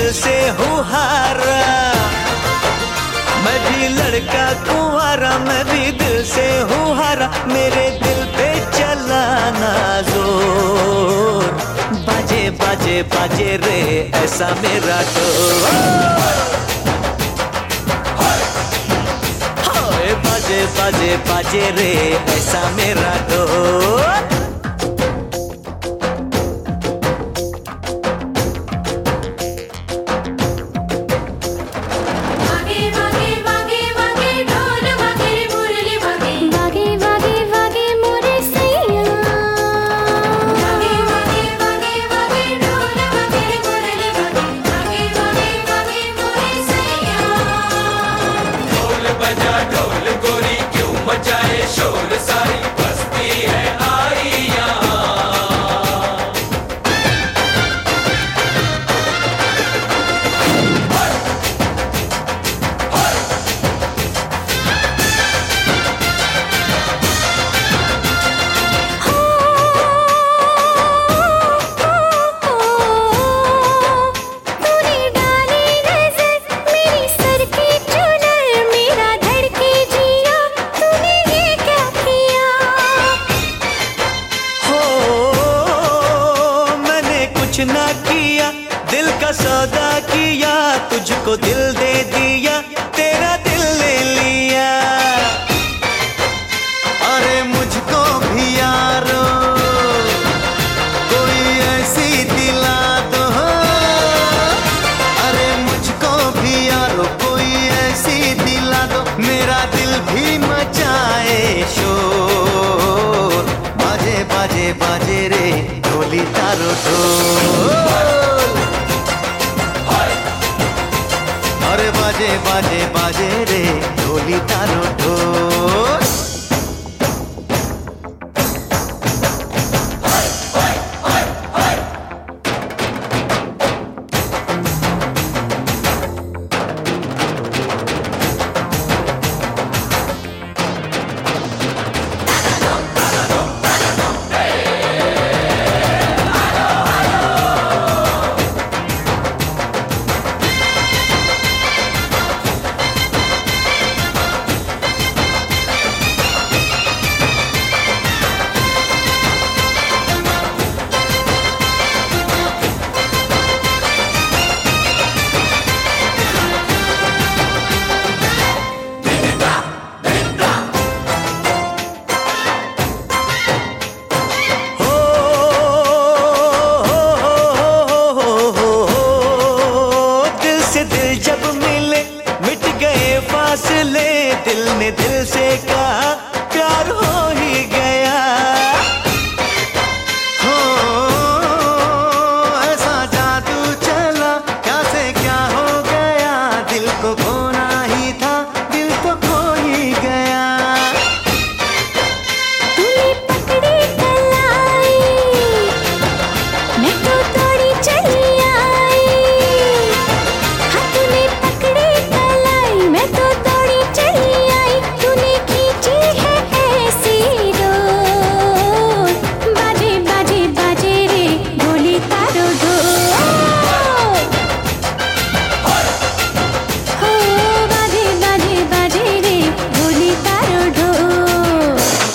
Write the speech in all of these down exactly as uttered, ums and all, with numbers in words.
दिल से हूँ हारा, मैं भी लड़का कुंवारा, मैं भी दिल से हूँ हारा, मेरे दिल पे चलाना जोर, बाजे बाजे बाजे रे ऐसा मेरा ढोल, बाजे बाजे बाजे रे ऐसा मेरा ढोल। शोर सारी बस्ती है आई ना किया, दिल का सौदा किया, तुझको दिल दे दिया, तेरा दिल ले लिया, अरे मुझको भी यारो कोई ऐसी दिला दो, अरे मुझको भी यारो कोई ऐसी दिला दो, मेरा दिल भी मचाए शोर, बाजे बाजे बाजे रे ढोली तारो ढोल, अरे बाजे बाजे बाजे रे ढोली तारो ढोल। फासले दिल ने दिल से कहा प्यार हो ही गया, हो ऐसा जादू चला क्या से क्या हो गया, दिल को खोना ही था दिल तो खो ही गया, तूने पकड़ी कलाई मैं तो दौड़ी चली आई, हाँ तूने पकड़ी कलाई मैं तो दौड़ी चली आई, तूने खींची है ऐसी डोर, बाजे बाजे बाजे रे ढोली तारो ढोल, हो बाजे बाजे बाजे रे ढोली तारो ढोल।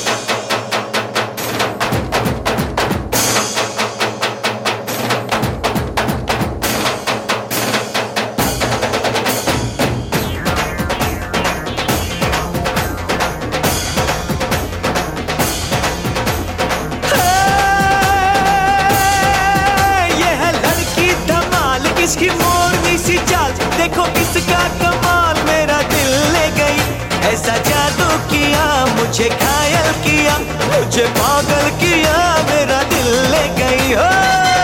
इसकी मोरनी सी चाल देखो इसका कमाल, मेरा दिल ले गई, ऐसा जादू किया मुझे घायल किया, मुझे पागल किया, मेरा दिल ले गई हो।